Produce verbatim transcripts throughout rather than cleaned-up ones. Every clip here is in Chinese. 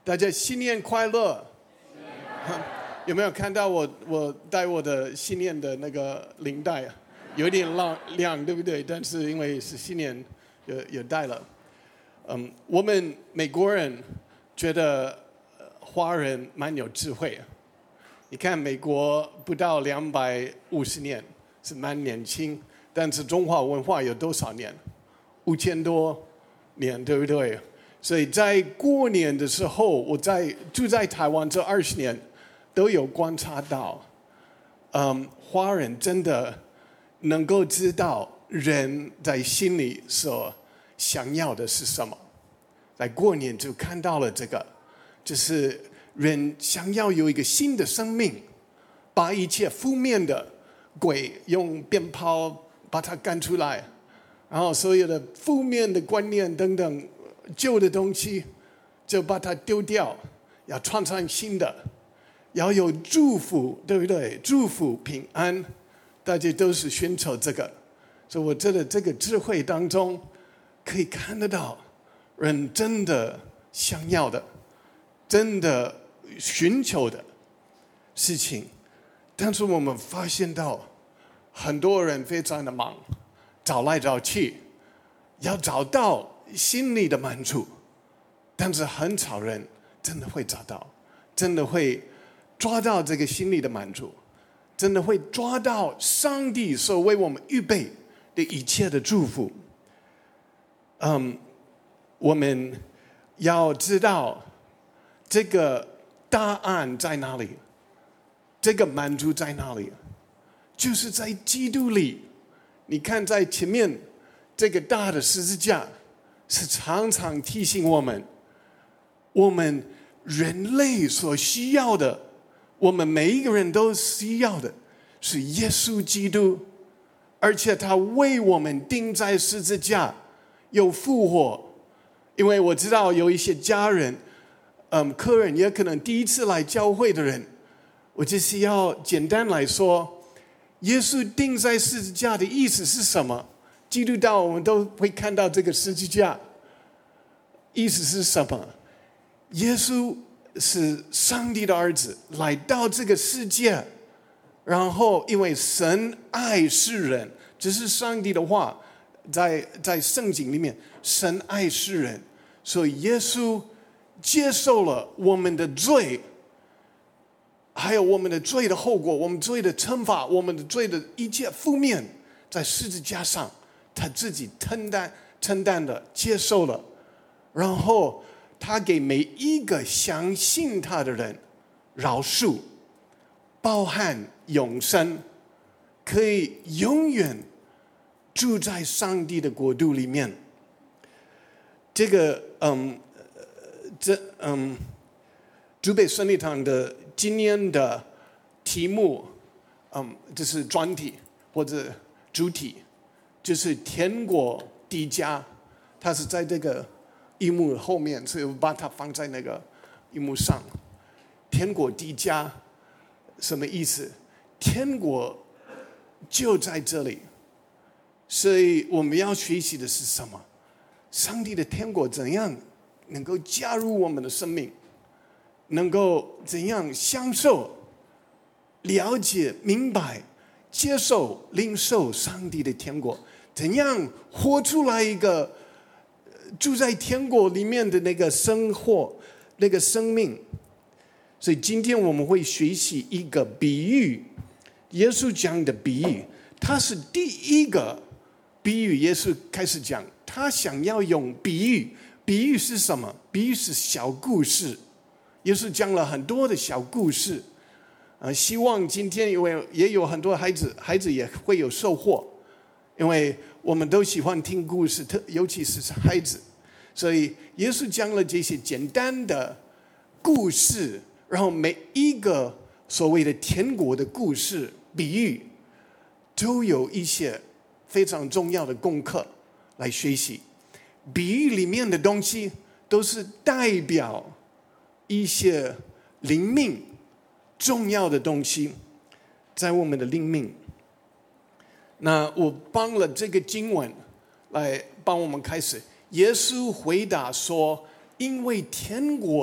大家新年快乐！有没有看到我我带我的新年的那个领带啊？有点亮亮，对不对？但是因为是新年，有有带了。嗯，我们美国人觉得华人蛮有智慧。你看美国不到两百五十年，是蛮年轻，但是中华文化有多少年？五千多年，对不对？所以在过年的时候，我在住在台湾这二十年，都有观察到，嗯，华人真的能够知道人在心里所想要的是什么。在过年就看到了这个，就是人想要有一个新的生命，把一切负面的鬼用鞭炮把它赶出来，然后所有的负面的观念等等旧的东西就把它丢掉，要创造新的，要有祝福，对不对？祝福平安，大家都是寻求这个。所以我觉得这个智慧当中可以看得到人真的想要的，真的寻求的事情。但是我们发现到很多人非常的忙，找来找去要找到心里的满足，但是很少人真的会找到，真的会抓到这个心里的满足，真的会抓到上帝所为我们预备的一切的祝福。嗯，我们要知道这个答案在哪里，这个满足在哪里，就是在基督里。你看在前面这个大的十字架是常常提醒我们，我们人类所需要的，我们每一个人都需要的是耶稣基督，而且他为我们钉在十字架又复活。因为我知道有一些家人嗯，客人也可能第一次来教会的人，我就是要简单来说，耶稣钉在十字架的意思是什么？基督教我们都会看到这个十字架，意思是什么？耶稣是上帝的儿子，来到这个世界，然后因为神爱世人，这是上帝的话，在在圣经里面，神爱世人，所以耶稣接受了我们的罪，还有我们的罪的后果，我们罪的惩罚，我们的罪的一切负面，在十字架上他自己承担承担的接受了，然后他给每一个相信他的人饶恕，包含永生，可以永远住在上帝的国度里面。这个嗯这嗯主北圣礼堂的今年的题目，嗯，就是专题或者主题，就是天国第家。它是在这个荧幕后面，所以我把它放在那个荧幕上。天国第家什么意思？天国就在这里，所以我们要学习的是什么？上帝的天国怎样能够加入我们的生命，能够怎样享受、了解、明白、接受、领受上帝的天国，怎样活出来一个住在天国里面的那个生活、那个生命。所以今天我们会学习一个比喻，耶稣讲的比喻，他是第一个比喻。耶稣开始讲，他想要用比喻。比喻是什么？比喻是小故事。耶稣讲了很多的小故事，呃，希望今天因为也有很多孩子，孩子也会有收获，因为我们都喜欢听故事，特尤其是孩子，所以耶稣讲了这些简单的故事，然后每一个所谓的天国的故事比喻，都有一些非常重要的功课来学习。比喻里面的东西都是代表一些灵命重要的东西，在我们的灵命。那我帮了这个经文来帮我们开始。耶稣回答说，因为天国的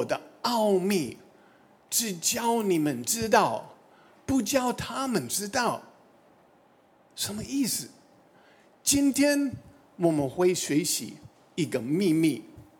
奥秘，只教你们知道，不教他们知道。什么意思？今天我们会学习一个秘密，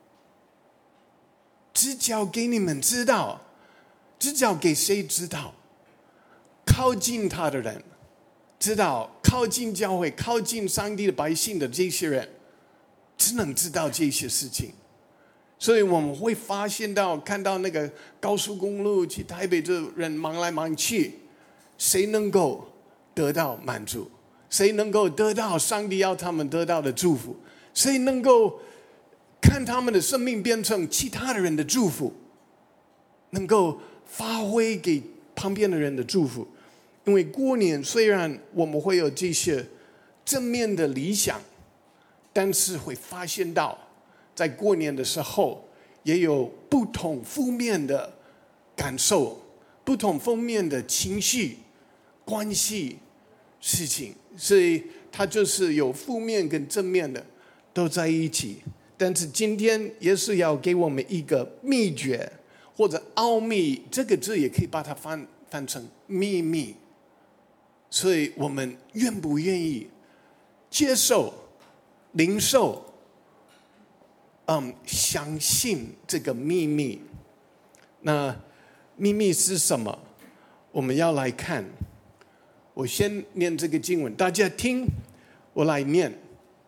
只教给你们知道，只教给谁知道？靠近他的人知道，靠近教会、靠近上帝的百姓的这些人，只能知道这些事情。所以我们会发现到，看到那个高速公路去台北的人忙来忙去，谁能够得到满足？谁能够得到上帝要他们得到的祝福？谁能够看他们的生命变成其他的人的祝福，能够发挥给旁边的人的祝福？因为过年虽然我们会有这些正面的理想，但是会发现到在过年的时候也有不同负面的感受，不同负面的情绪关系事情，所以它就是有负面跟正面的都在一起。但是今天耶稣要给我们一个秘诀或者奥秘，这个字也可以把它翻翻成秘密。所以我们愿不愿意接受、领受、嗯，相信这个秘密？那秘密是什么？我们要来看。我先念这个经文，大家听，我来念。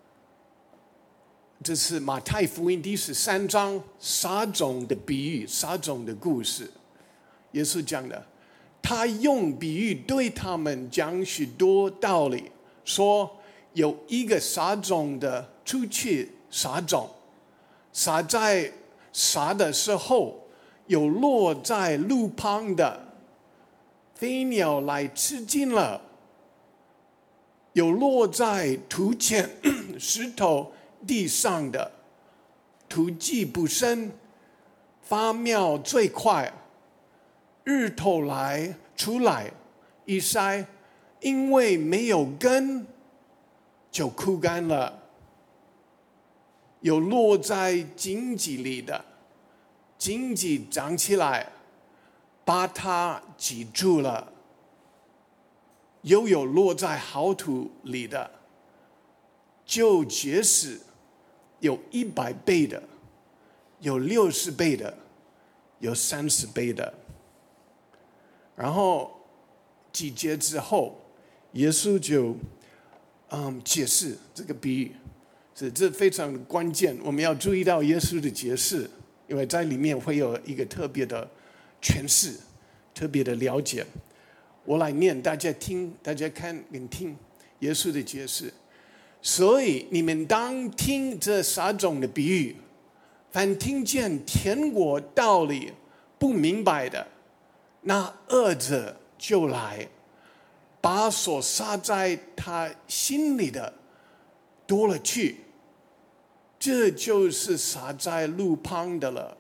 这是马太福音第十三章撒种的比喻，撒种的故事。耶稣讲的，他用比喻对他们讲许多道理，说有一个撒种的出去撒种，撒在撒的时候，有落在路旁的，飞鸟来吃尽了；有落在土前石头地上的，土既不深，发苗最快，日头来出来一晒，因为没有根，就枯干了。有落在荆棘里的，荆棘长起来，把它挤住了；又有落在好土里的，就结实，有一百倍的，有六十倍的，有三十倍的。然后几节之后，耶稣就嗯解释这个比喻，是这非常的关键，我们要注意到耶稣的解释，因为在里面会有一个特别的诠释，特别的了解。我来念，大家听，大家看跟听耶稣的解释。所以你们当听这撒种的比喻，凡听见天国道理不明白的，那恶者就来，把所撒在他心里的夺了去，这就是撒在路旁的了。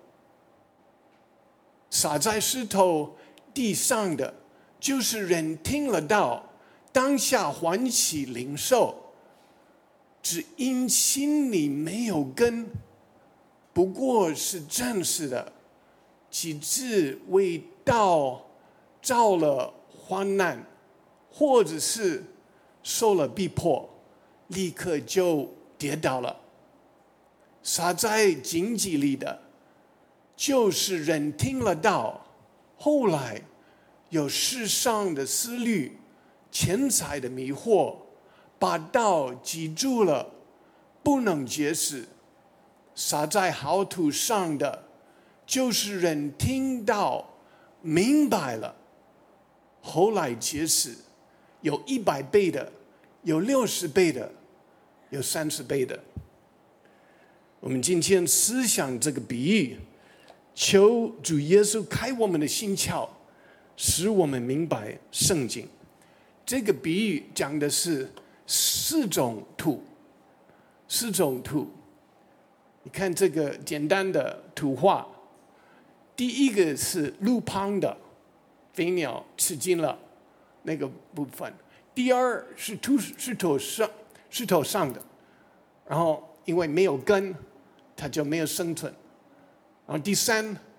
撒在石头地上的，就是人听了道，当下欢喜领受，只因心里没有根，不过是暂时的，其志为道遭了患难，或者是受了逼迫，立刻就跌倒了。撒在荆棘里的，就是人听了道，后来有世上的思虑、钱财的迷惑，把道挤住了，不能结实。撒在好土上的，就是人听到明白了，后来结实，有一百倍的，有六十倍的，有三十倍的。我们今天思想这个比喻，求主耶稣开我们的心窍，使我们明白圣经。这个比喻讲的是四种土，四种土。你看这个简单的图画，第一个是路旁的，飞鸟吃尽了那个部分；第二是土石头上石头上的，然后因为没有根，它就没有生存；然后第三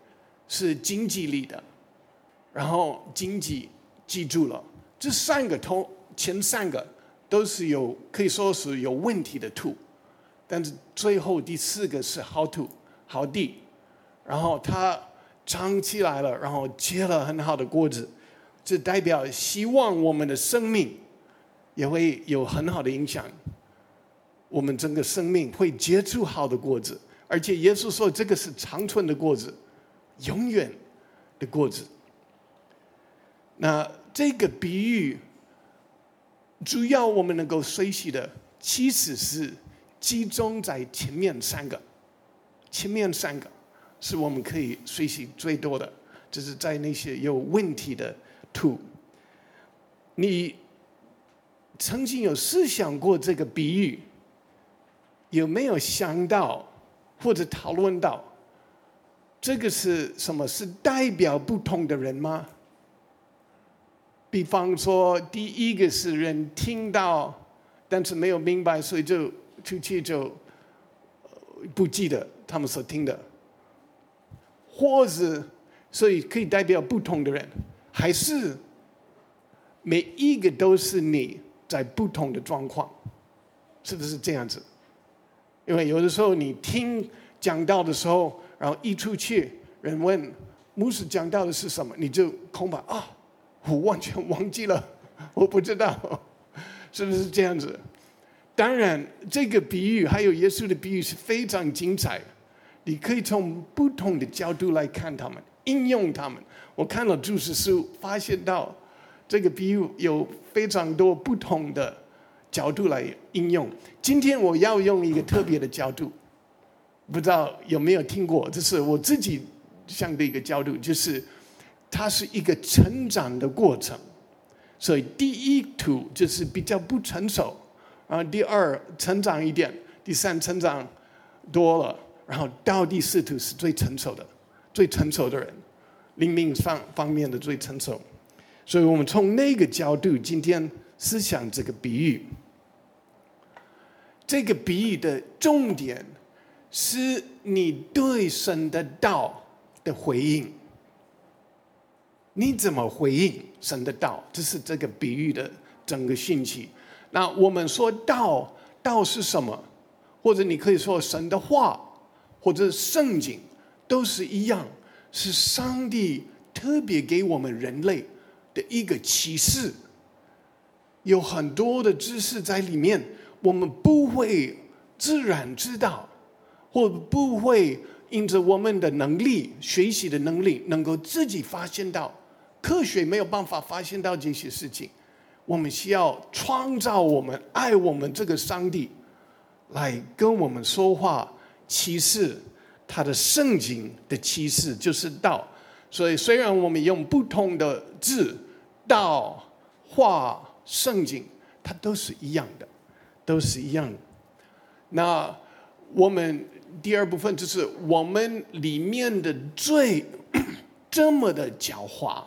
是经济力的，然后经济记住了，这三个头前三个都是有可以说是有问题的 to， 但是最后第四个是 how to 好地，然后它长起来了，然后结了很好的果子，这代表希望我们的生命也会有很好的影响，我们整个生命会结出好的果子，而且耶稣说这个是长存的果子，永远的果子。那这个比喻主要我们能够学习的其实是集中在前面三个，前面三个是我们可以学习最多的，就是在那些有问题的 to。 你曾经有思想过这个比喻？有没有想到或者讨论到这个是什么？是代表不同的人吗？比方说第一个是人听到但是没有明白，所以就出去就不记得他们所听的，或者所以可以代表不同的人，还是每一个都是你在不同的状况，是不是这样子？因为有的时候你听讲道的时候，然后一出去人问牧师讲道的是什么，你就空白啊，我完全忘记了，我不知道，是不是这样子？当然这个比喻还有耶稣的比喻是非常精彩的，你可以从不同的角度来看他们，应用他们。我看了注释书发现到这个比喻有非常多不同的角度来应用。今天我要用一个特别的角度，不知道有没有听过，这是我自己想的一个角度，就是它是一个成长的过程。所以第一图就是比较不成熟，然后第二成长一点，第三成长多了，然后到第四图是最成熟的，最成熟的人，灵命上方面的最成熟。所以我们从那个角度今天思想这个比喻。这个比喻的重点是你对神的道的回应，你怎么回应神的道，这是这个比喻的整个信息。那我们说道，道是什么？或者你可以说神的话，或者圣经，都是一样，是上帝特别给我们人类的一个启示，有很多的知识在里面，我们不会自然知道，或不会因着我们的能力、学习的能力，能够自己发现到，科学没有办法发现到这些事情。我们需要创造我们、爱我们这个上帝，来跟我们说话，启示他的圣经的启示就是道。所以虽然我们用不同的字，道、话、圣经，它都是一样的，都是一样的。那我们第二部分就是我们里面的罪这么的狡猾。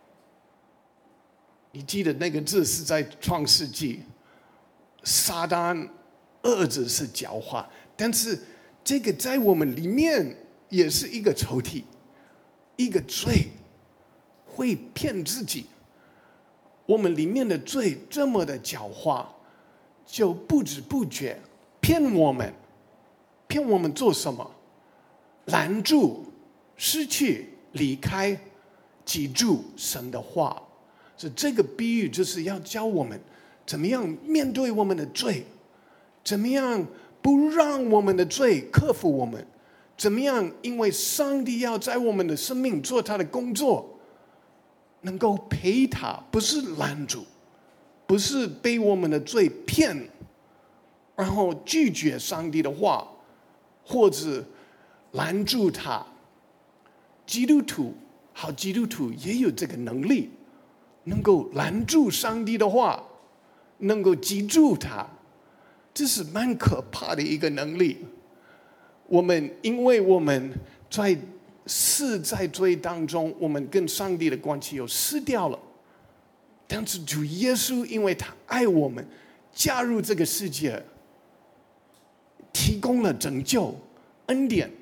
你记得那个字是在创世纪，撒旦二字是狡猾，但是这个在我们里面也是一个抽屉，一个罪会骗自己。我们里面的罪这么的狡猾，就不知不觉骗我们，骗我们做什么？拦住、失去、离开、记住神的话。所以这个比喻就是要教我们怎么样面对我们的罪，怎么样不让我们的罪克服我们，怎么样因为上帝要在我们的生命做他的工作，能够陪他，不是拦住，不是被我们的罪骗，然后拒绝上帝的话，或者拦住他。基督徒，好基督徒也有这个能力，能够拦住上帝的话，能够记住他，这是蛮可怕的一个能力。我们因为我们在死在罪当中，我们跟上帝的关系又失掉了。但是主耶稣因为他爱我们，加入这个世界，提供了拯救、恩典，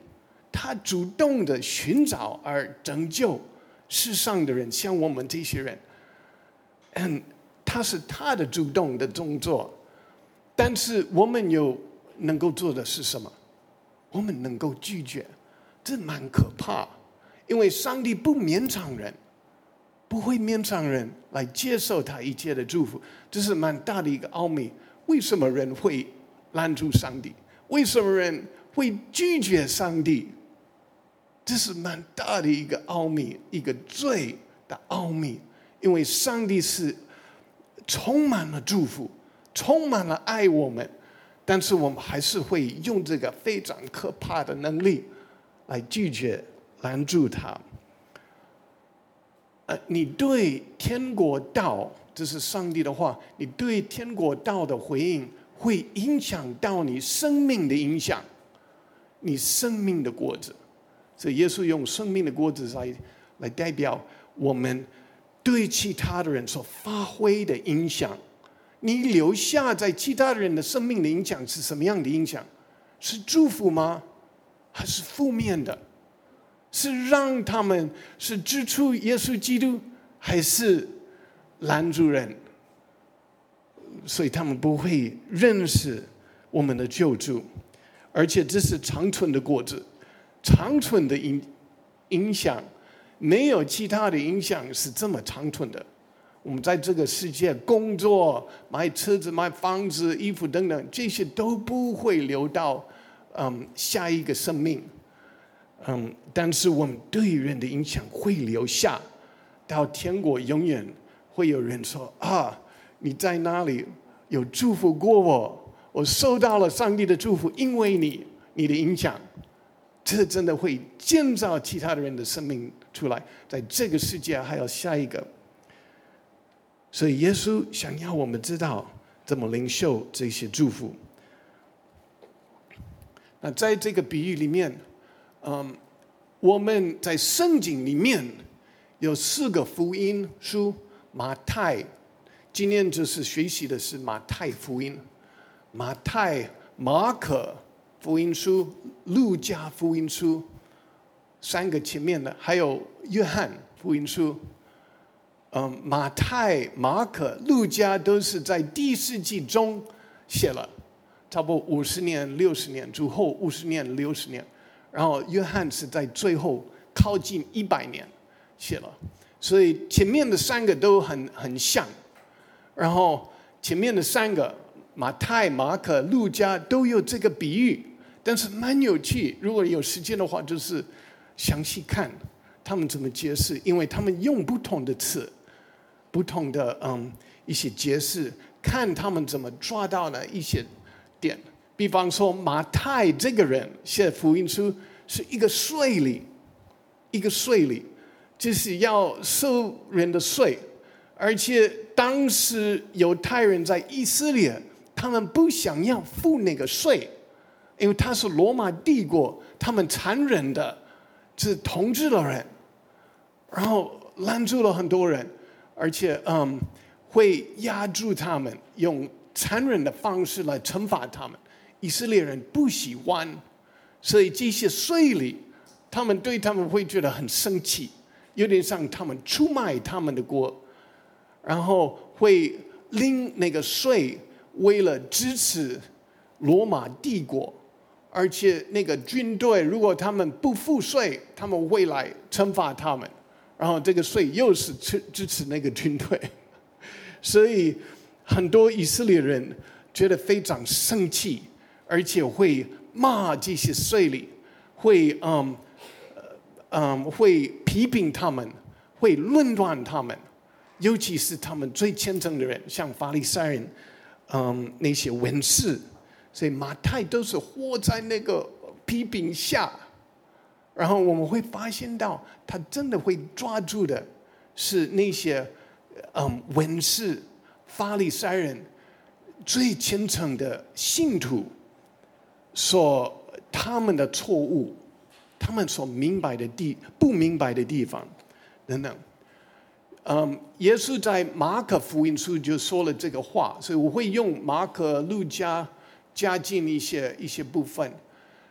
他主动的寻找而拯救世上的人，像我们这些人。嗯，他是他的主动的动作，但是我们有能够做的是什么？我们能够拒绝，这蛮可怕。因为上帝不勉强人，不会勉强人来接受他一切的祝福，这是蛮大的一个奥秘。为什么人会拦住上帝？为什么人会拒绝上帝？这是蛮大的一个奥秘，一个罪的奥秘。因为上帝是充满了祝福，充满了爱我们，但是我们还是会用这个非常可怕的能力来拒绝、拦住他。呃，你对天国道，这是上帝的话，你对天国道的回应，会影响到你生命的影响，你生命的果子。所以耶稣用生命的果子来来代表我们对其他的人所发挥的影响。你留下在其他人的生命的影响是什么样的影响？是祝福吗？还是负面的？是让他们是支持耶稣基督，还是拦住人？所以他们不会认识我们的救主，而且这是长存的果子，长存的影影响，没有其他的影响是这么长存的。我们在这个世界工作、买车子、买房子、衣服等等，这些都不会流到嗯下一个生命。嗯，但是我们对人的影响会留下，到天国永远会有人说啊，你在哪里有祝福过我，我受到了上帝的祝福，因为你你的影响，这真的会建造其他的人的生命出来，在这个世界还有下一个。所以耶稣想要我们知道怎么领受这些祝福。那在这个比喻里面，嗯，我们在圣经里面有四个福音书，马太，今天就是学习的是马太福音，马太、马可福音书、路加福音书，三个前面的，还有约翰福音书。嗯，马太、马可、路加都是在第一世纪中写了，差不多五十年、六十年，主后五十年、六十年。然后约翰是在最后靠近一百年写了，所以前面的三个都很很像。然后前面的三个马太、马可、路加都有这个比喻，但是蛮有趣。如果有时间的话，就是详细看他们怎么解释，因为他们用不同的词。不同的嗯一些解释，看他们怎么抓到了一些点。比方说马太这个人写福音书是一个税吏，一个税吏，就是要收人的税，而且当时犹太人在以色列，他们不想要付那个税，因为他是罗马帝国，他们残忍的是统治了人，然后拦住了很多人。而且，嗯，会压住他们，用残忍的方式来惩罚他们。以色列人不喜欢，所以这些税吏，他们对他们会觉得很生气，有点像他们出卖他们的国，然后会领那个税，为了支持罗马帝国。而且那个军队，如果他们不付税，他们会来惩罚他们。然后这个税又是支支持那个军队，所以很多以色列人觉得非常生气，而且会骂这些税吏，会嗯嗯会批评他们，会论断他们，尤其是他们最虔诚的人，像法利赛人，嗯那些文士，所以马太都是活在那个批评下。然后我们会发现到，他真的会抓住的是那些嗯文士、法利赛人最虔诚的信徒所他们的错误，他们所明白的地不明白的地方等等。嗯，耶稣在马可福音书就说了这个话，所以我会用马可、路加加进一些一些部分。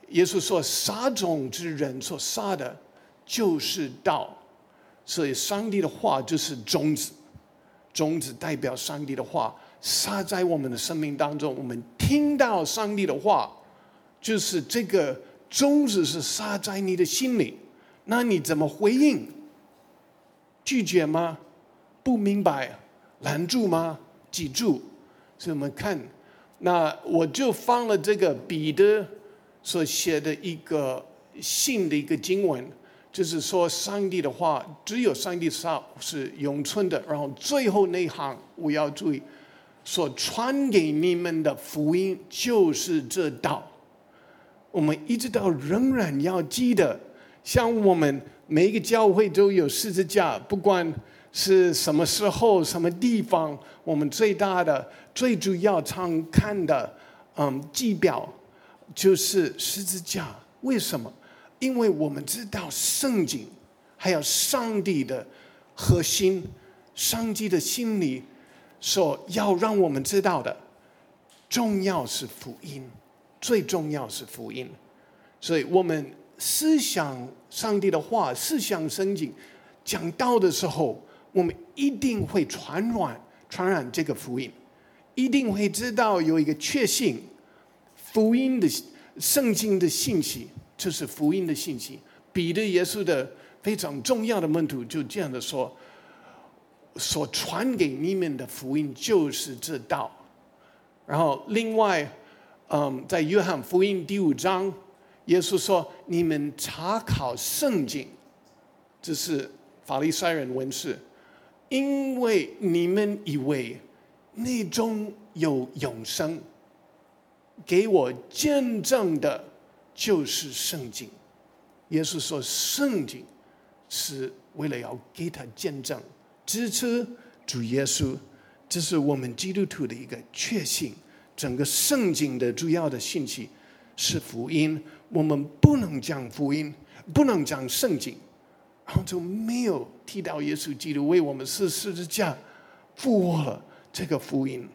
耶稣说撒种之人所撒的就是道，所以上帝的话就是种子，种子代表上帝的话撒在我们的生命当中，我们听到上帝的话，就是这个种子是撒在你的心里，那你怎么回应？拒绝吗？不明白？拦住吗？记住。所以我们看，那我就放了这个彼得所写的一个信的一个经文，就是说上帝的话只有上帝是永存的，然后最后那一行我要注意，所传给你们的福音就是这道。我们一直到仍然要记得，像我们每一个教会都有十字架，不管是什么时候什么地方，我们最大的最主要常看的嗯记表就是十字架。为什么？因为我们知道圣经还有上帝的核心，上帝的心里所要让我们知道的重要是福音，最重要是福音。所以我们思想上帝的话，思想圣经讲道的时候，我们一定会传染传染这个福音，一定会知道有一个确信，福音的圣经的信息就是福音的信息。彼得耶稣的非常重要的门徒就这样的说，所传给你们的福音就是这道。然后另外嗯，在约翰福音第五章，耶稣说你们查考圣经，这是法利赛人文士，因为你们以为内中有永生，给我见证的就是圣经。耶稣说圣经是为了要给他见证，支持主耶稣，这是我们基督徒的一个确信。整个圣经的主要的信息是福音，我们不能讲福音，不能讲圣经，然后就没有提到耶稣基督为我们是十字架复活了这个福音。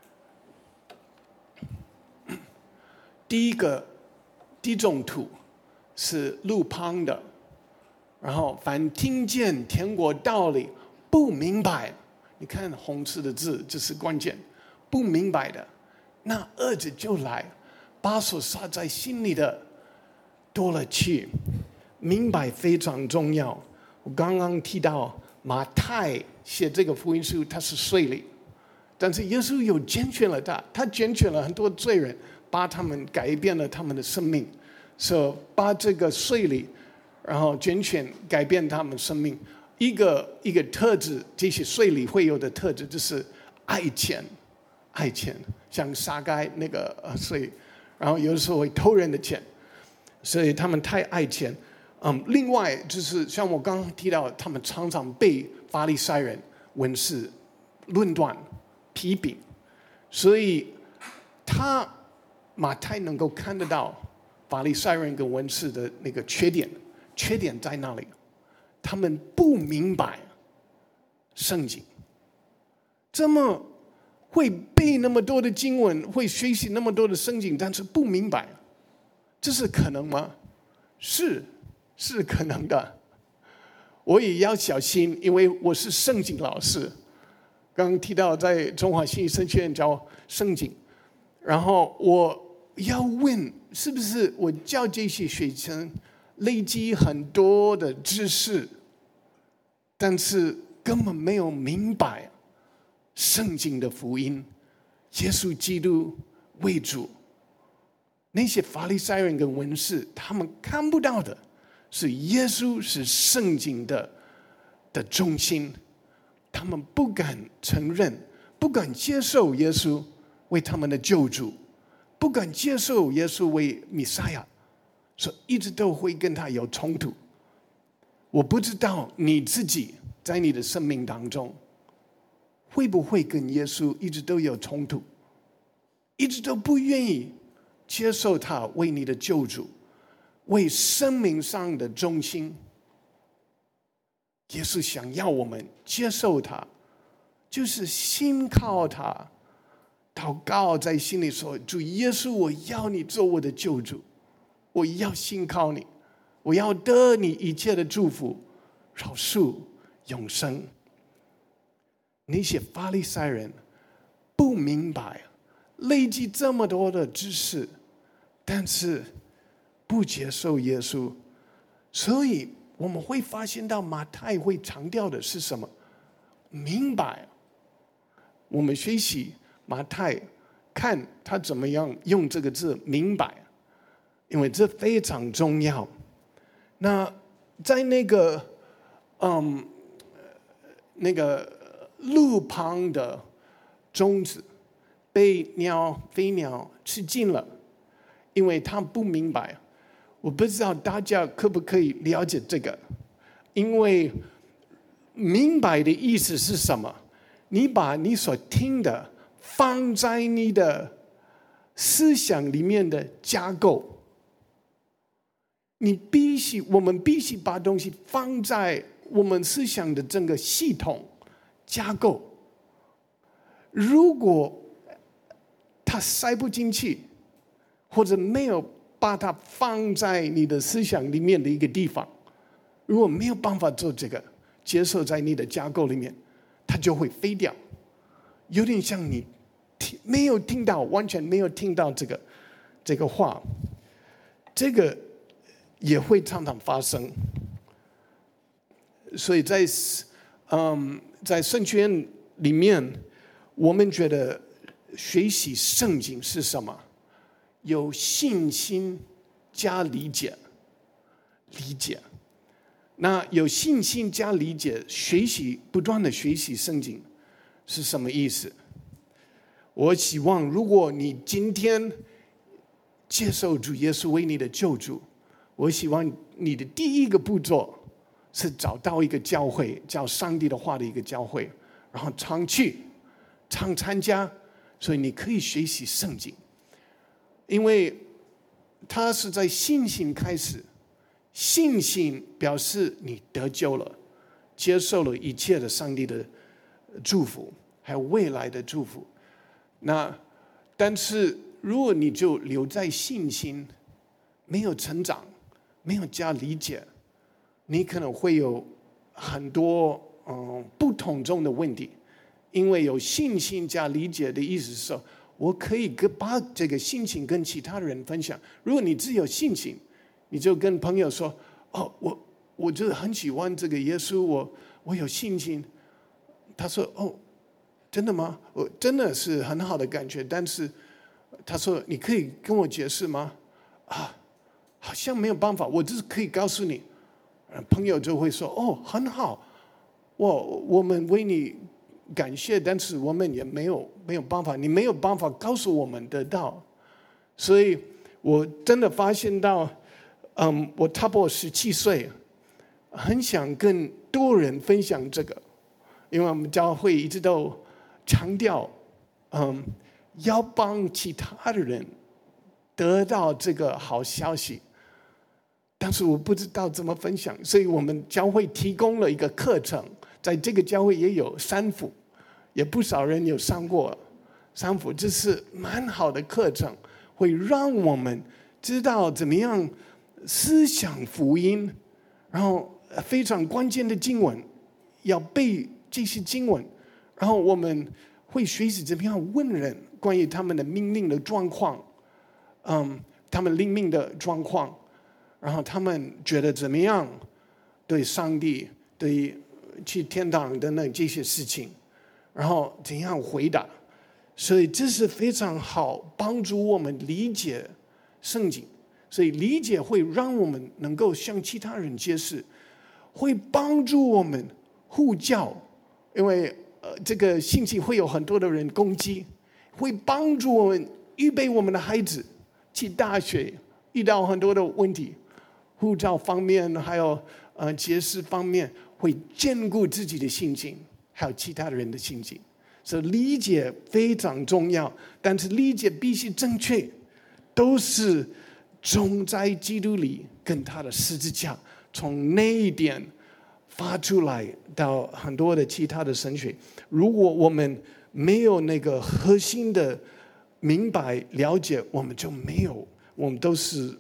第一个第一种土是路旁的，然后凡听见天国道理不明白，你看红字的字，这是关键，不明白的，那恶者就来，把所撒在心里的多了去。明白非常重要。我刚刚提到马太写这个福音书，他是税吏，但是耶稣有拣选了他，他拣选了很多罪人，把他们改变了他们的生命，所以把这个税吏，然后拣选改变他们生命。一个一个特质，这些税吏会有的特质就是爱钱，爱钱，像撒该那个税，然后有的时候会偷人的钱，所以他们太爱钱。嗯，另外就是像我刚刚提到，他们常常被法利赛人、文士论断、批评，所以他马太能够看得到法利赛人跟文士的那个缺点，缺点在哪里？他们不明白圣经，这么会背那么多的经文，会学习那么多的圣经，但是不明白，这是可能吗？是。是可能的，我也要小心，因为我是圣经老师。刚刚提到在中华信息神学院教圣经，然后我要问，是不是我教这些学生累积很多的知识，但是根本没有明白圣经的福音，耶稣基督为主。那些法利赛人跟文士，他们看不到的是耶稣是圣经的的中心，他们不敢承认，不敢接受耶稣为他们的救主，不敢接受耶稣为弥赛亚，所以一直都会跟他有冲突。我不知道你自己在你的生命当中会不会跟耶稣一直都有冲突，一直都不愿意接受他为你的救主，为生命上的中心。耶稣想要我们接受他，就是信靠他，祷告在心里说，主耶稣，我要你做我的救主， 我要信靠你，我要得你一切的祝福、饶恕、永生。那些法利赛人不明白，累积这么多的知识，但是不接受耶稣，所以我们会发现到马太会强调的是什么？明白。我们学习马太，看他怎么样用这个字明白，因为这非常重要。那在那个嗯那个路旁的种子被鸟飞鸟吃尽了，因为他不明白。我不知道大家可不可以了解这个，因为明白的意思是什么？你把你所听的放在你的思想里面的架构，你必须，我们必须把东西放在我们思想的整个系统架构。如果它塞不进去，或者没有把它放在你的思想里面的一个地方，如果没有办法做这个，接受在你的架构里面，它就会飞掉。有点像你听没有听到，完全没有听到这个这个话，这个也会常常发生。所以在嗯在圣经院里面，我们觉得学习圣经是什么？有信心加理解，理解。那有信心加理解，学习不断的学习圣经是什么意思？我希望，如果你今天接受主耶稣为你的救主，我希望你的第一个步骤是找到一个教会，叫上帝的话的一个教会，然后常去，常参加，所以你可以学习圣经，因为它是在信心开始。信心表示你得救了，接受了一切的上帝的祝福，还有未来的祝福。那但是如果你就留在信心，没有成长，没有加理解，你可能会有很多嗯不同种的问题。因为有信心加理解的意思是说，我可以跟把这个信心跟其他的人分享。如果你只有信心，你就跟朋友说：“哦，我我就是很喜欢这个耶稣，我我有信心。”他说：“哦，真的吗？我真的是很好的感觉。”但是他说：“你可以跟我解释吗？”啊，好像没有办法，我只是可以告诉你。朋友就会说：“哦，很好，我我们为你感谢，但是我们也没有没有办法，你没有办法告诉我们得到。”所以我真的发现到。嗯，我差不多十七岁，很想跟多人分享这个，因为我们教会一直都强调，嗯，要帮其他的人得到这个好消息，但是我不知道怎么分享，所以我们教会提供了一个课程，在这个教会也有三辅，也不少人有上过三辅，这是蛮好的课程，会让我们知道怎么样。思想福音，然后非常关键的经文，要背这些经文，然后我们会学习怎么样问人关于他们的命令的状况，嗯，他们灵命的状况，然后他们觉得怎么样对上帝、对去天堂的那这些事情，然后怎样回答，所以这是非常好帮助我们理解圣经。所以理解会让我们能够向其他人揭示，会帮助我们护教，因为呃这个信息会有很多的人攻击，会帮助我们预备我们的孩子去大学，遇到很多的问题，护教方面还有呃揭示方面，会兼顾自己的信心，还有其他的人的信心。所以理解非常重要，但是理解必须正确，都是。种在基督里，跟他的十字架，从那一点发出来到很多的其他的神学。如果我们没有那个核心的明白了解，我们就没有，我们都是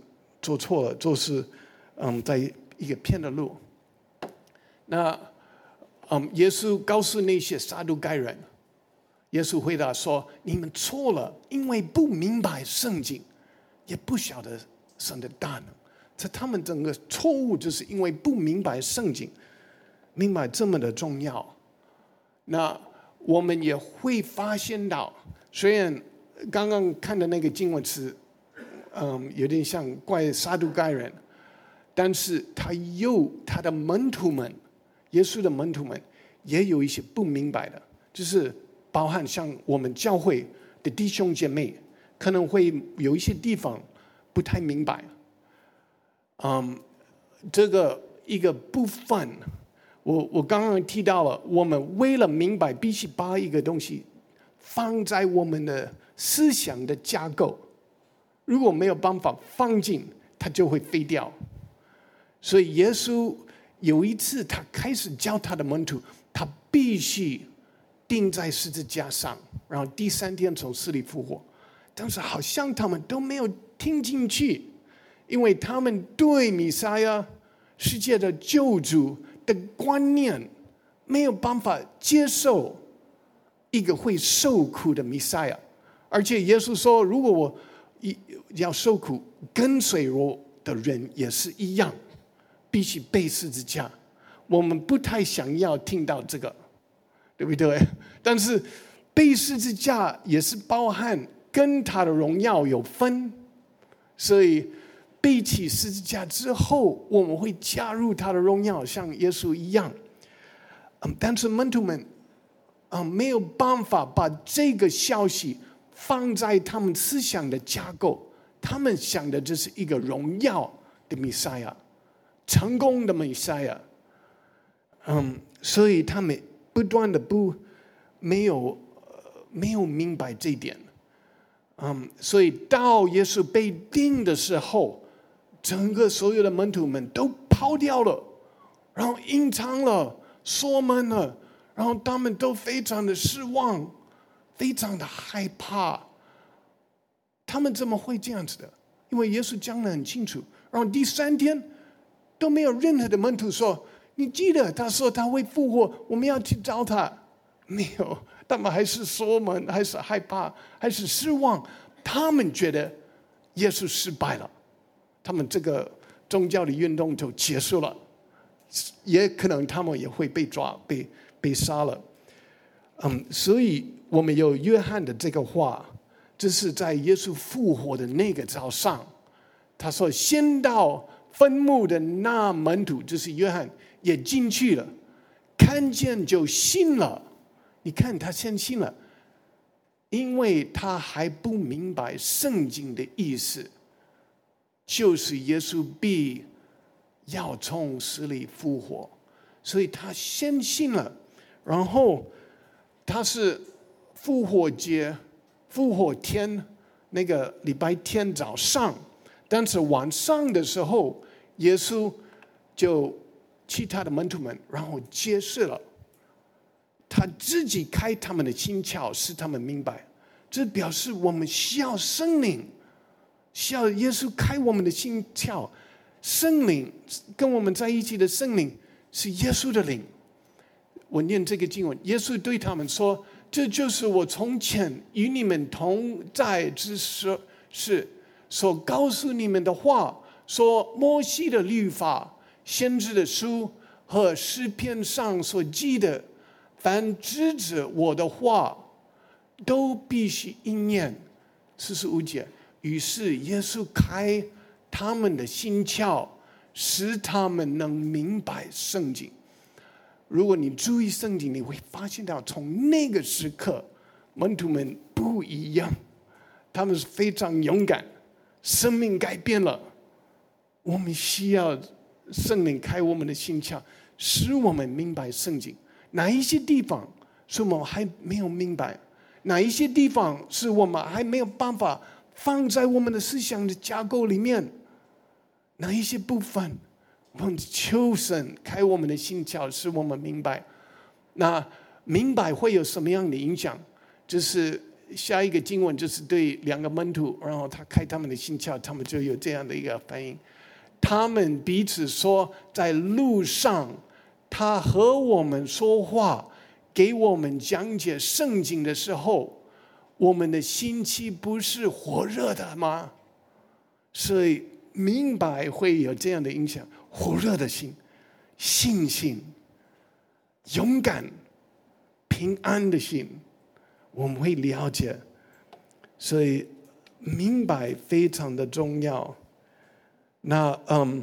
做错了，就是嗯，在一个偏的路。那嗯，耶稣告诉那些撒都该人，耶稣回答说：“你们错了，因为不明白圣经，也不晓得神的大能。这他们整个错误，就是因为不明白圣经，明白这么的重要。那我们也会发现到，虽然刚刚看的那个经文词，嗯，有点像怪撒都该人，但是他有他的门徒们，耶稣的门徒们也有一些不明白的，就是包含像我们教会的弟兄姐妹，可能会有一些地方不太明白。嗯，这个一个部分，我我刚刚提到了，我们为了明白，必须把一个东西放在我们的思想的架构，如果没有办法放进，它就会废掉。所以耶稣有一次，他开始教他的门徒，他必须钉在十字架上，然后第三天从死里复活。但是好像他们都没有听进去，因为他们对弥赛亚世界的救主的观念没有办法接受一个会受苦的弥赛亚。而且耶稣说，如果我要受苦，跟随我的人也是一样，必须背十字架。我们不太想要听到这个，对不对？但是背十字架也是包含跟他的荣耀有分，所以背起十字架之后，我们会加入他的荣耀，像耶稣一样。嗯，但是门徒们啊、嗯，没有办法把这个消息放在他们思想的架构，他们想的这是一个荣耀的弥赛亚，成功的弥赛亚。嗯，所以他们不断的不没有、呃、没有明白这一点。嗯，所以到耶稣被钉的时候，整个所有的门徒们都跑掉了，然后隐藏了，锁门了，然后他们都非常的失望，非常的害怕。他们怎么会这样子的？因为耶稣讲得很清楚。然后第三天都没有任何的门徒说：“你记得他说他会复活，我们要去找他。”没有，他们还是锁门，还是害怕，还是失望。他们觉得耶稣失败了，他们这个宗教的运动就结束了，也可能他们也会被抓、被被杀了。嗯，所以我们有约翰的这个话，这是在耶稣复活的那个早上，他说：“先到坟墓的那门徒，就是约翰，也进去了，看见就信了。”你看他先信了，因为他还不明白圣经的意思，就是耶稣必要从死里复活，所以他先信了。然后他是复活节、复活天那个礼拜天早上，但是晚上的时候，耶稣就其他的门徒们，然后揭示了。他自己开他们的心窍，使他们明白。这表示我们需要圣灵，需要耶稣开我们的心窍。圣灵跟我们在一起的圣灵是耶稣的灵。我念这个经文，耶稣对他们说：“这就是我从前与你们同在之时所告诉你们的话，说摩西的律法、先知的书和诗篇上所记的。凡指着我的话，都必须应验。”四十五节，于是耶稣开他们的心窍，使他们能明白圣经。如果你注意圣经，你会发现到，从那个时刻，门徒们不一样，他们是非常勇敢，生命改变了。我们需要圣灵开我们的心窍，使我们明白圣经。哪一些地方是我们还没有明白？哪一些地方是我们还没有办法放在我们的思想的架构里面？哪一些部分，我们求神开我们的心窍，使我们明白。那明白会有什么样的影响？就是下一个经文就是对两个门徒，然后他开他们的心窍，他们就有这样的一个反应。他们彼此说，在路上他和我们说话，给我们讲解圣经的时候，我们的心气不是火热的吗？所以明白会有这样的影响，火热的心，信心，勇敢，平安的心，我们会了解。所以明白非常的重要。那嗯，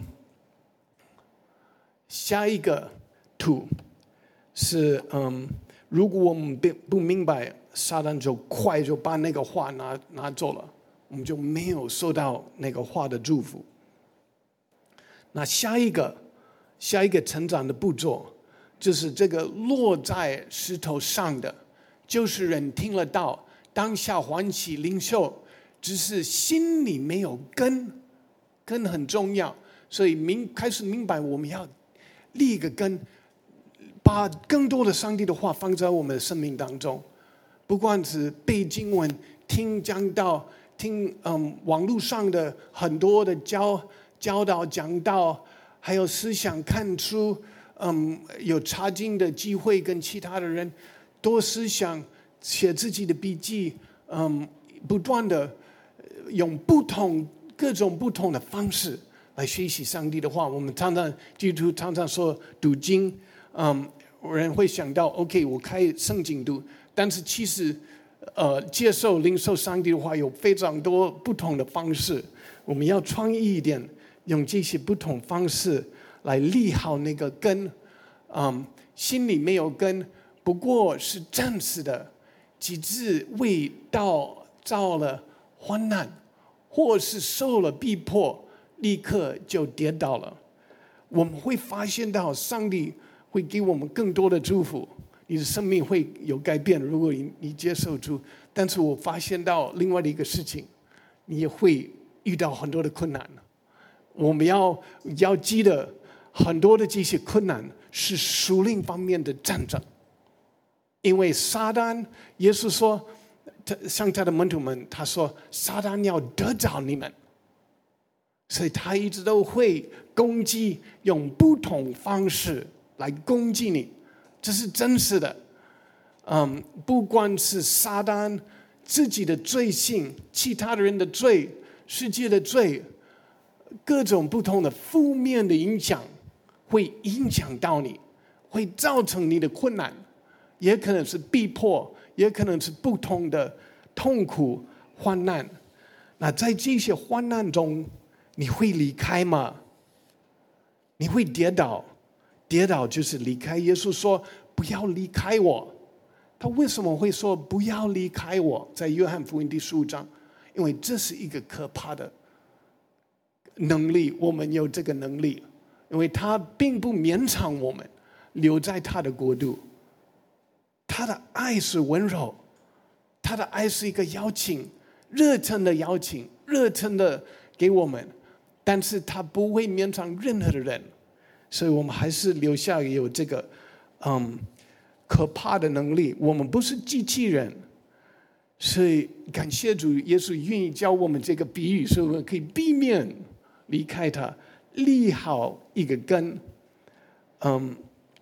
下一个图是嗯，如果我们不不明白，撒旦就快就把那个话拿拿走了，我们就没有受到那个话的祝福。那下一个下一个成长的步骤，就是这个落在石头上的，就是人听了道，当下欢喜领受，只是心里没有根，根很重要，所以明开始明白我们要立一个根，把更多的上帝的话放在我们的生命当中，不管是背经文、听讲道、听嗯网络上的很多的教教导讲道，还有思想看书，嗯有查经的机会，跟其他的人多思想，写自己的笔记，嗯不断的用不同各种不同的方式来学习上帝的话。我们常常基督徒常常说读经，嗯，人会想到 OK 我开圣经读，但是其实呃接受领受上帝的话有非常多不同的方式，我们要创意一点，用这些不同方式来立好那个根。嗯，心里没有根，不过是暂时的，几次为道造了患难，或是受了逼迫，立刻就跌倒了。我们会发现到上帝会给我们更多的祝福，你的生命会有改变，如果你你接受主。但是我发现到另外的一个事情，你也会遇到很多的困难。我们要要记得，很多的这些困难是属灵方面的战争，因为撒旦，耶稣说，向他的门徒们，他说撒旦要得着你们，所以他一直都会攻击，用不同方式来攻击你，这是真实的。嗯，不管是撒旦自己的罪性，其他的人的罪，世界的罪，各种不同的负面的影响，会影响到你，会造成你的困难，也可能是逼迫，也可能是不同的痛苦患难。那在这些患难中，你会离开吗？你会跌倒，跌倒就是离开。耶稣说不要离开我，他为什么会说不要离开我？在约翰福音第十五章，因为这是一个可怕的能力，我们有这个能力，因为他并不勉强我们留在他的国度。他的爱是温柔，他的爱是一个邀请，热忱的邀请，热忱的给我们，但是他不会勉强任何的人，所以我们还是留下有这个嗯可怕的能力。我们不是机器人，所以感谢主，耶稣愿意教我们这个比喻，所以我们可以避免离开他，立好一个根。嗯，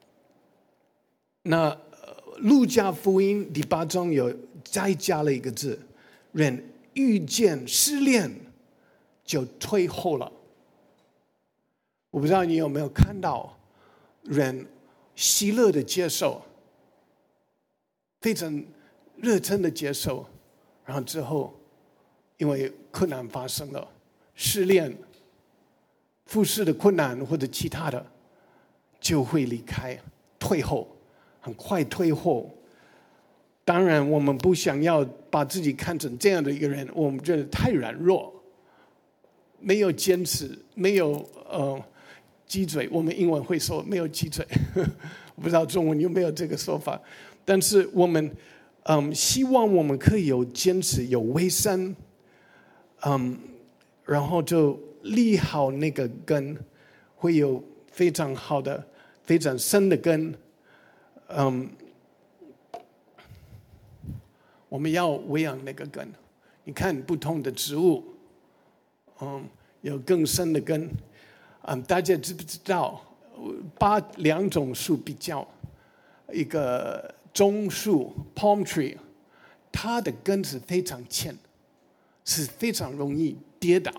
那路加福音第八章有再加了一个字，人遇见试炼就退后了。我不知道你有没有看到，人喜乐的接受，非常热忱的接受，然后之后因为困难发生了，试炼、复试的困难或者其他的，就会离开，退后，很快退后。当然我们不想要把自己看成这样的一个人，我们觉得太软弱，没有坚持，没有呃鸡嘴，我们英文会说没有鸡嘴，我不知道中文有没有这个说法。但是我们嗯希望我们可以有坚持，有卫生，嗯，然后就立好那个根，会有非常好的、非常深的根。嗯， 我们要喂养那个根。你看不同的植物，嗯，有更深的根。嗯，大家知不知道？把两种树比较，一个棕树 （palm tree）， 它的根是非常浅，是非常容易跌倒。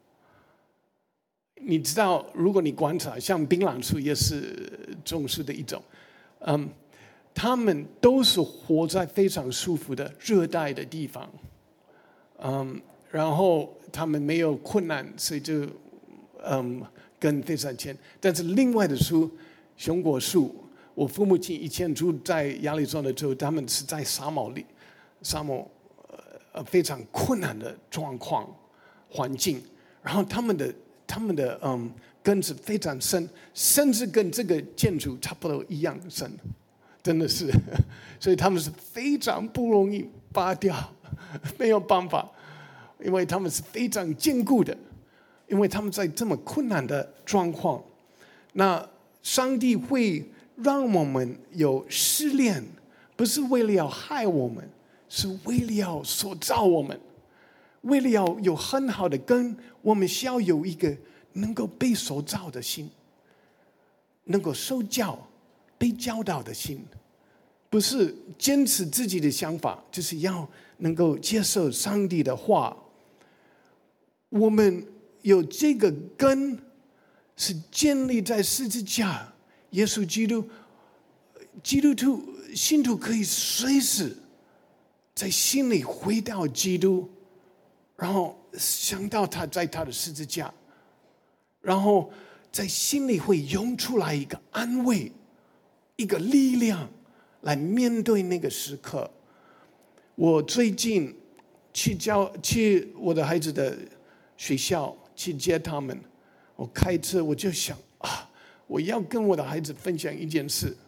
你知道，如果你观察，像槟榔树也是棕树的一种，嗯，它们都是活在非常舒服的热带的地方，嗯，然后它们没有困难，所以就嗯根非常浅。但是另外的树，熊果树，我父母亲以前住在亚利桑那州，他们是在沙漠里，沙漠呃非常困难的状况环境，然后他们的他们的嗯根是非常深，甚至跟这个建筑差不多一样深，真的是，所以他们是非常不容易拔掉，没有办法，因为他们是非常坚固的，因为他们在这么困难的状况，那上帝会让我们有试炼，不是为了要害我们，是为了要塑造我们。为了要有很好的根，我们需要有一个能够被塑造的心，能够受教、被教导的心，不是坚持自己的想法，就是要能够接受上帝的话。我们有这个根，是建立在十字架，耶稣基督，基督徒信徒可以随时在心里回到基督。然后想到他在他的十字架，然后在心里会涌出来一个安慰，一个力量来面对那个时刻。我最近去教去我的孩子的学校去接他们，我开车我就想啊，我要跟我的孩子分享一件事，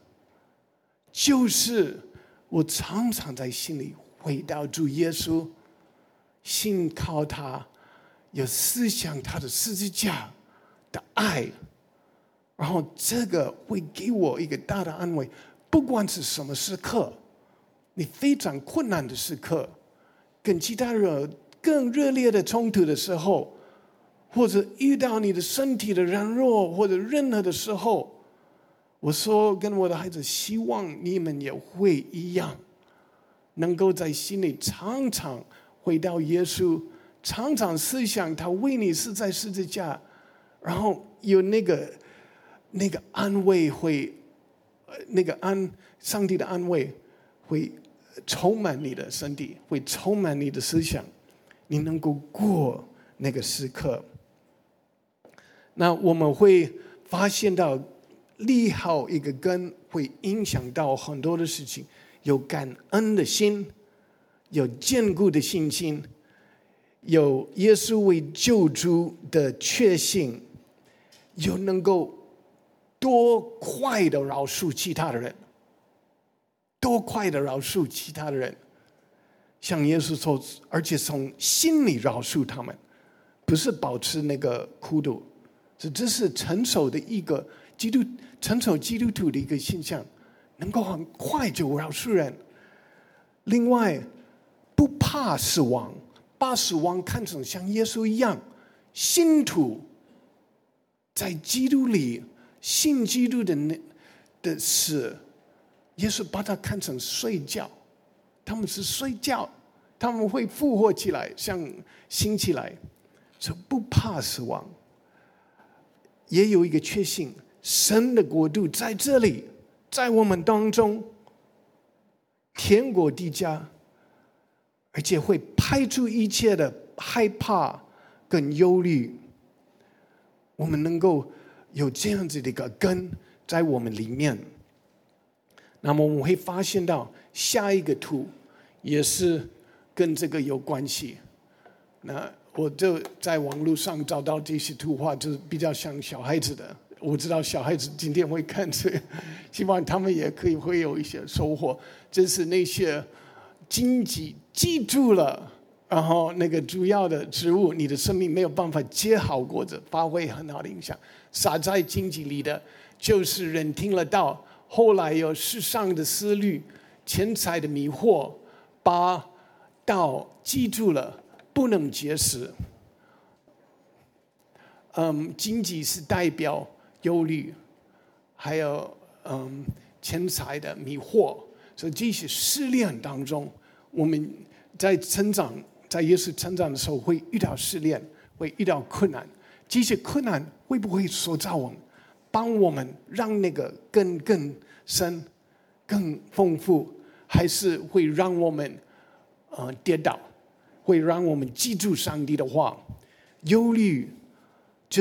就是我常常在心里回到主耶稣。信靠他，有思想他的十字架的爱，然后这个会给我一个大的安慰。不管是什么时刻，你非常困难的时刻，跟其他人更热烈的冲突的时候，或者遇到你的身体的软弱，或者任何的时候，我说跟我的孩子，希望你们也会一样，能够在心里常常回到耶稣，常常思想他为你死在十字架，然后有那个那个安慰会，那个安上帝的安慰会充满你的身体，会充满你的思想，你能够过那个时刻。那我们会发现到立好一个根会影响到很多的事情，有感恩的心，有坚固的信心，有耶稣为救主的确信，有能够多快的饶恕其他的人，多快的饶恕其他的人，像耶稣说，而且从心里饶恕他们，不是保持那个苦毒，是这是成熟的一个基督成熟基督徒的一个现象，能够很快就饶恕人。另外，不怕死亡，把死亡看成像耶稣一样，信徒在基督里信基督的那的死，耶稣把它看成睡觉，他们是睡觉，他们会复活起来，像醒起来，所以不怕死亡。也有一个确信，神的国度在这里，在我们当中，天国地家。而且会排除一切的害怕跟忧虑，我们能够有这样子的一个根在我们里面。那么我们会发现到下一个图也是跟这个有关系。那我就在网络上找到这些图画，就是比较像小孩子的。我知道小孩子今天会看这个，希望他们也可以会有一些收获。这是那些荆棘记住了，然后那个主要的植物，你的生命没有办法结好果子，发挥很好的影响。撒在荆棘里的，就是人听了道，后来有世上的思虑、钱财的迷惑，把到记住了不能节食。嗯，经济是代表忧虑，还有嗯钱财的迷惑，所以这些试炼当中，我们在成长，在耶稣成长的时候会遇到试炼，会遇到困难。这些困难会不会塑造我们，帮我们让那个更更深、更丰富，还是会让我们呃跌倒，会让我们记住上帝的话？忧虑就是，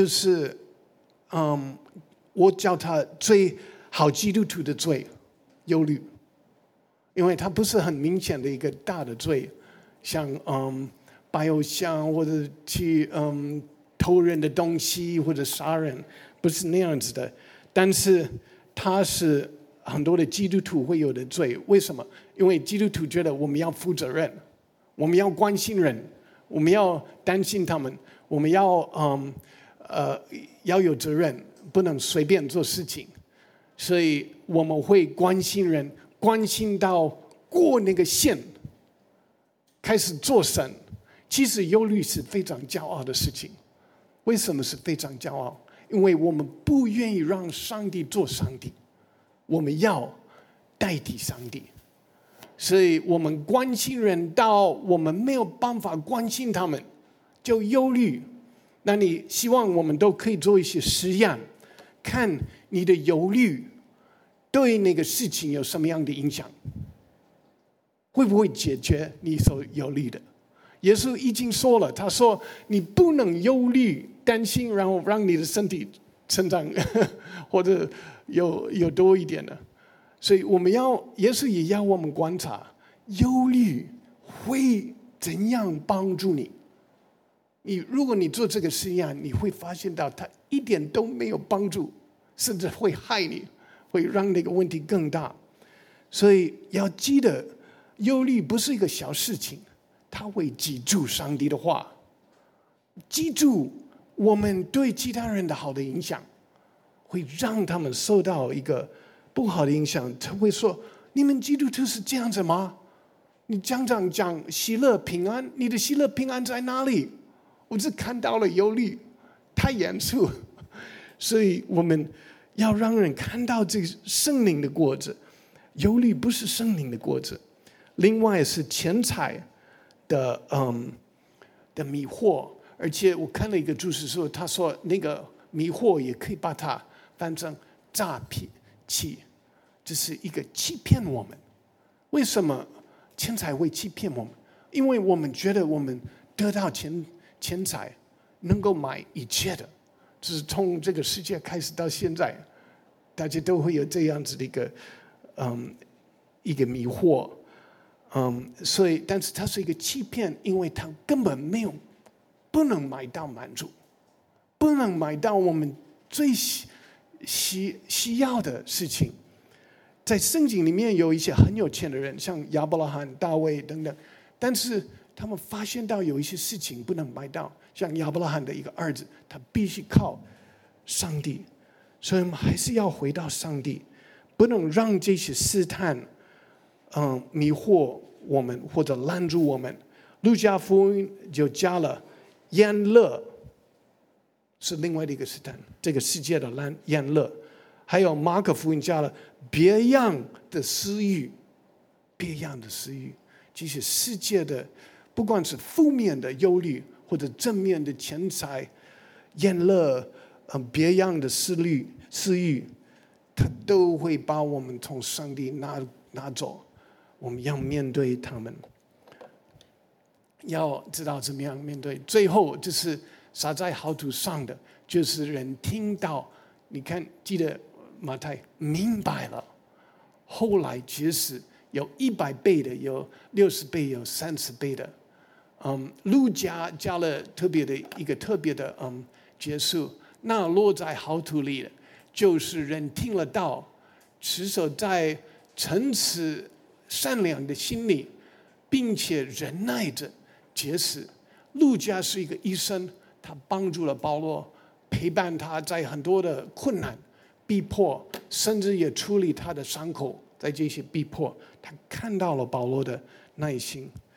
嗯，我叫它最好基督徒的罪，忧虑，因为它不是很明显的一个大的罪，像嗯拜偶像或者去嗯偷人的东西或者杀人，不是那样子的。但是它是很多的基督徒会有的罪，为什么？因为基督徒觉得我们要负责任，我们要关心人，我们要担心他们，我们要嗯。呃，要有责任，不能随便做事情，所以我们会关心人，关心到过那个线，开始做神。其实忧虑是非常骄傲的事情。为什么是非常骄傲？因为我们不愿意让上帝做上帝，我们要代替上帝，所以我们关心人到我们没有办法关心他们，就忧虑。那你希望我们都可以做一些实验，看你的忧虑对那个事情有什么样的影响，会不会解决你所忧虑的？耶稣已经说了，他说你不能忧虑担心，然后让你的身体成长或者有有多一点的。所以我们要，耶稣也要我们观察忧虑会怎样帮助你。你如果你做这个实验，你会发现到它一点都没有帮助，甚至会害你，会让那个问题更大。所以要记得，忧虑不是一个小事情，它会记住上帝的话，记住我们对其他人的好的影响，会让他们受到一个不好的影响。他会说：“你们基督徒是这样子吗？你常常讲喜乐平安，你的喜乐平安在哪里？我只看到了忧虑，太严肃。”所以我们要让人看到这个圣灵的果子，忧虑不是圣灵的果子。另外是钱财的嗯的迷惑，而且我看了一个注释说，他说那个迷惑也可以把它翻成诈骗欺，这是一个欺骗我们。为什么钱财会欺骗我们？因为我们觉得我们得到钱钱财能够买一切的，就是从这个世界开始到现在，大家都会有这样子的一个嗯一个迷惑。嗯，所以，但是它是一个欺骗，因为它根本没有，不能买到满足，不能买到我们最需需需要的事情。在圣经里面有一些很有钱的人，像亚伯拉罕、大卫等等，但是他们发现到有一些事情不能买到，像亚伯拉罕的一个儿子，他必须靠上帝，所以我们还是要回到上帝，不能让这些试探。嗯，迷惑我们或者拦住我们。路加福音就加了厌乐，是另外的一个试探，这个世界的烂厌乐。还有马可福音加了别样的私欲，别样的私欲，这些世界的，不管是负面的忧虑或者正面的钱财、厌乐、嗯，别样的私欲、私欲，它都会把我们从上帝拿拿走。我们要面对他们，要知道怎么样面对。最后就是撒在好土上的，就是人听到，你看，记得马太明白了，后来其实有一百倍的，有六十倍，有三十倍的。嗯，路加加了特别的一个特别的嗯结束，那落在好土里的，就是人听了道，持守在诚实善良的心里，并且忍耐着节食。路加是一个医生，他帮助了保罗，陪伴他在很多的困难、逼迫，甚至也处理他的伤口。在这些逼迫，他看到了保罗的耐心。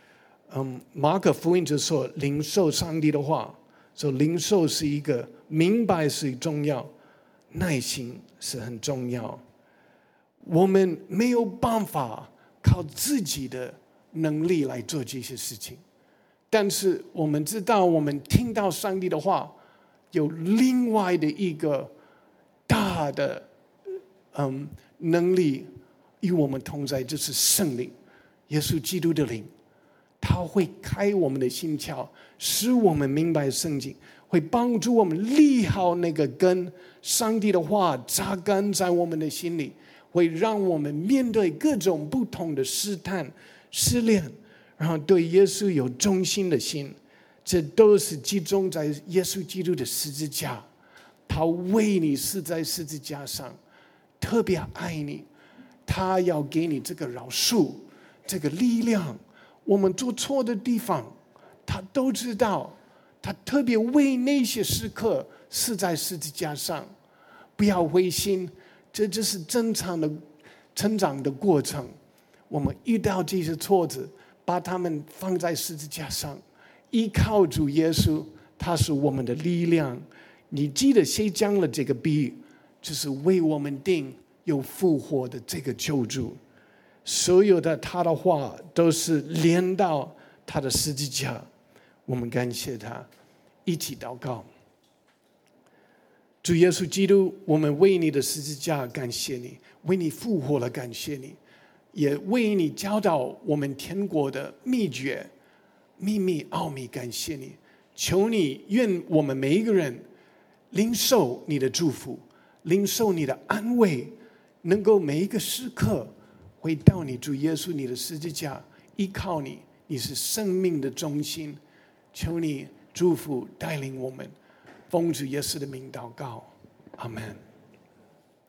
嗯，马可福音就说领受上帝的话，说领受是一个明白是重要，耐心是很重要。我们没有办法靠自己的能力来做这些事情，但是我们知道，我们听到上帝的话，有另外的一个大的嗯能力与我们同在，就是圣灵，耶稣基督的灵。他会开我们的心窍，使我们明白圣经，会帮助我们立好那个根。上帝的话扎根在我们的心里，会让我们面对各种不同的试探、试炼，然后对耶稣有忠心的心。这都是集中在耶稣基督的十字架，他为你死在十字架上，特别爱你，他要给你这个饶恕，这个力量。我们做错的地方，他都知道，他特别为那些时刻死在十字架上。不要灰心，这就是正常的成长的过程。我们遇到这些挫折，把他们放在十字架上，依靠主耶稣，他是我们的力量。你记得谁讲了这个比喻？就是为我们定有复活的这个救助。所有的他的话都是连到他的十字架，我们感谢他，一起祷告。主耶稣基督，我们为你的十字架感谢你，为你复活了感谢你，也为你教导我们天国的秘诀、秘密、奥秘感谢你。求你愿我们每一个人领受你的祝福，领受你的安慰，能够每一个时刻回到你主耶稣你的十字架，依靠你，你是生命的中心。求你祝福带领我们，奉主耶稣的名祷告，阿们。